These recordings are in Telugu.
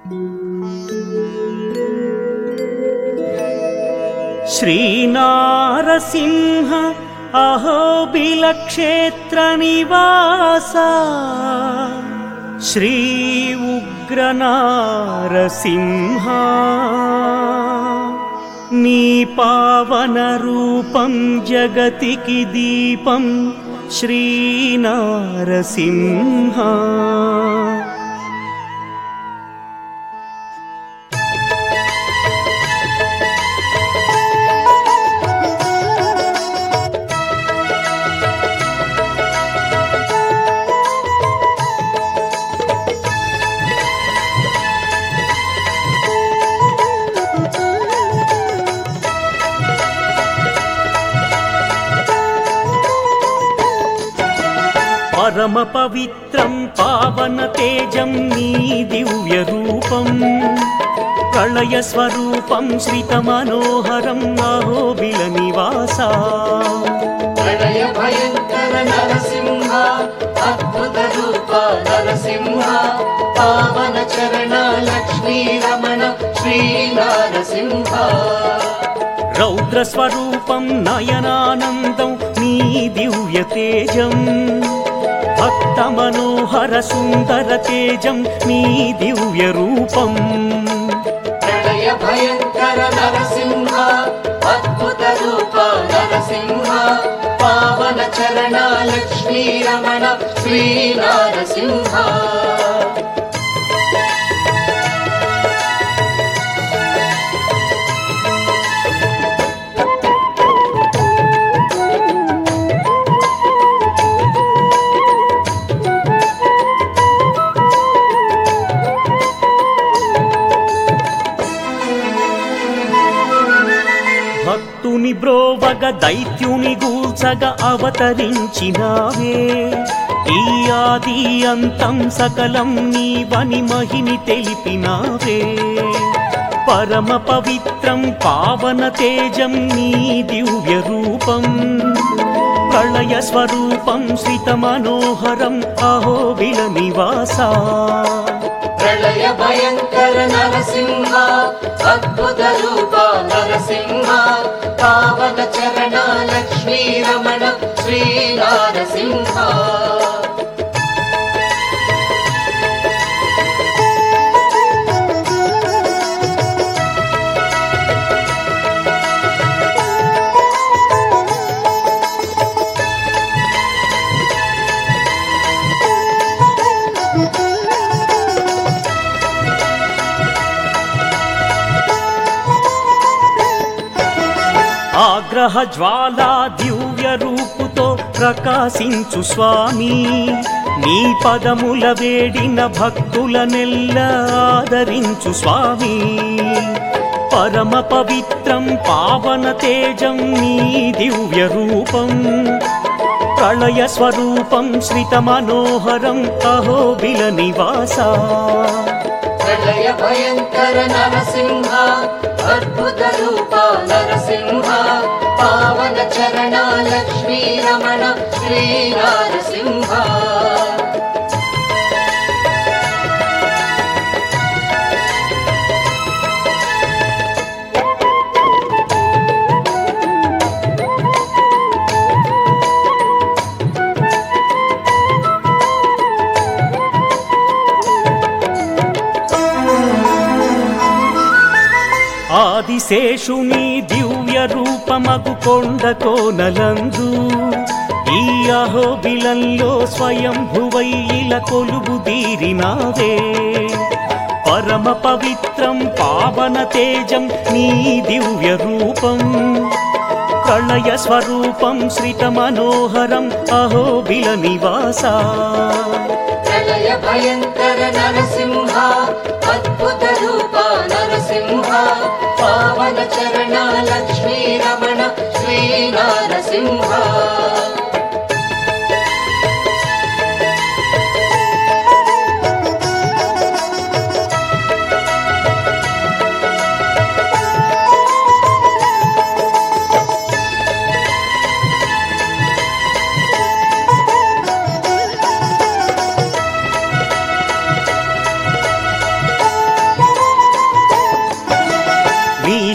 శ్రీనారసింహ అహోబిలక్షేత్ర నివాస శ్రీ ఉగ్రనారసింహ నీ పావన రూపం జగతికి దీపం శ్రీనారసింహ. పరమ పవిత్రం పావన తేజం నీ దివ్య రూపం, ప్రళయ స్వరూపం శ్రిత మనోహరం అహోబిల నివాస. ప్రళయ భయంకర నరసింహ అద్భుత రూప నరసింహ, పావన చరణ లక్ష్మీ రమణ శ్రీ నరసింహ. రౌద్ర స్వరూపం నయనానందం నీ దివ్య తేజం, భక్త మనోహర సుందర తేజం నీ దివ్య రూపం. ప్రళయ భయంకర నరసింహ అద్భుత రూప నరసింహ, పావన చరణ లక్ష్మీ రమణ శ్రీ నరసింహ. భక్తుని బ్రోవగ దైత్యుని గూల్చగ అవతరించినావే, ఈ ఆది అంతం సకలం నీవని మహిని తెలిపినావే. పరమ పవిత్రం పావన తేజం నీ దివ్య రూపం, ప్రళయ స్వరూపం శ్రిత మనోహరం అహోబిల నివాస. ప్రళయ భయంకర నరసింహ అద్భుత రూప నరసింహ, పావన చరణ లక్ష్మీ రమణ శ్రీ నరసింహ. ఆగ్రహ జ్వాలా దివ్య రూపుతో ప్రకాశించు స్వామి, నీ పదముల వేడిన భక్తులనెల్ల ఆదరించు స్వామి. పరమ పవిత్రం పావన తేజం నీ దివ్య రూపం, ప్రళయ స్వరూపం శ్రిత మనోహరం అహోబిల నివాస. ప్రళయ భయంకర నరసింహ అద్భుత రూప నరసింహ, పావన చరణ లక్ష్మీ రమణ శ్రీ నరసింహ. ఆదిశేషుని దివ్య రూపమగు కొండ కోనలందు, ఈ అహోబిలంలో స్వయంభువై ఇలా కొలువు తీరినావే. పరమ పవిత్రం పావన తేజం నీ దివ్య రూపం, ప్రళయ స్వరూపం శ్రిత మనోహరం అహోబిల నివాస. ప్రళయ భయంకర నరసింహ అద్భుత రూప నరసింహ, పావన చరణ లక్ష్మీ రమణ శ్రీ నరసింహ.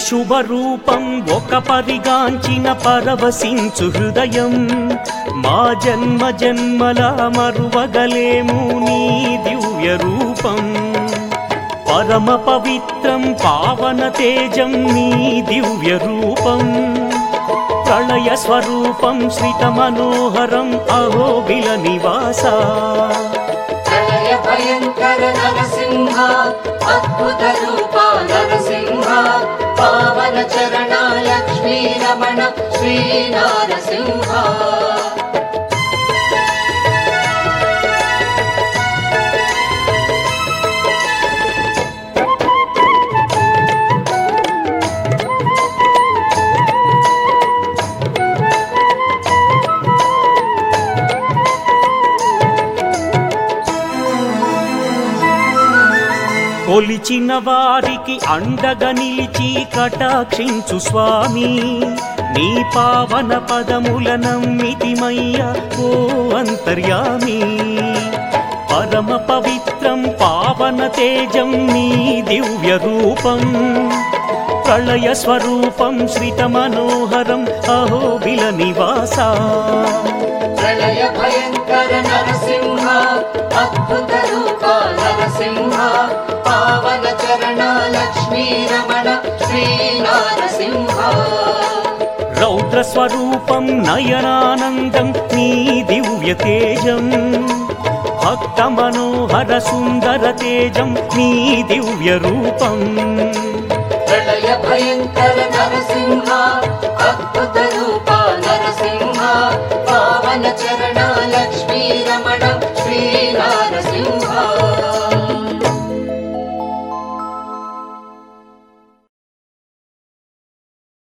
శుభరూపం ఒక పరిగాంచిన పరవశించు హృదయం మా జన్మ జన్మల మరువగలేము నీ దివ్య రూపం పరమ పవిత్రం పావన తేజం నీ దివ్య రూపం ప్రళయ స్వరూపం శ్రిత మనోహరం అహోబిల నివాస ప్రళయ భయంకర నరసింహ అద్భుత రూప నరసింహ పావన చరణ లక్ష్మీ రమణ శ్రీ నరసింహ కొలిచిన వారికి అండగా నిలిచి కటాక్షించు స్వామి నీ పావన పదముల నమ్మితిమయ్య ఓ అంతర్యామి పరమ పవిత్రం పావన తేజం నీ దివ్య రూపం ప్రళయ స్వరూపం శ్రిత మనోహరం అహోబిల నివాస ప్రళయ భయంకర నరసింహ అద్భుత రూప నరసింహ పావన చరణ లక్ష్మీ రమణ శ్రీ నరసింహ రౌద్ర స్వరూపం నయనానందం నీ దివ్య తేజం భక్త మనోహర సుందర తేజం నీ దివ్య రూపం ప్రళయ భయంకర నరసింహ